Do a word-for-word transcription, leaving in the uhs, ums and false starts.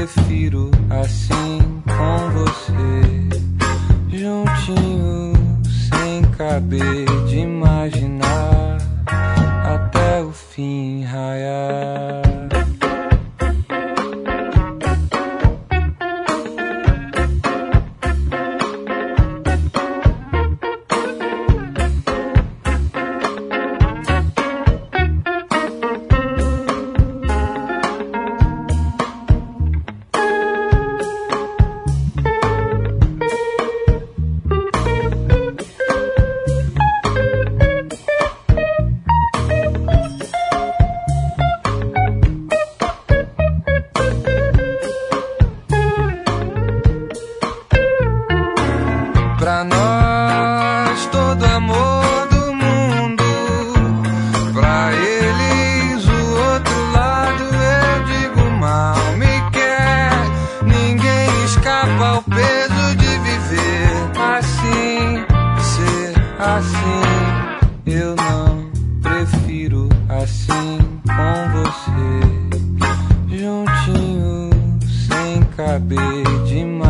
prefiro assim com você, juntinho, sem caber de imaginar até o fim raiar. Pra nós todo amor do mundo, pra eles o outro lado. Eu digo mal me quer, ninguém escapa ao peso de viver assim, ser assim. Eu não prefiro assim com você, juntinho, sem caber demais.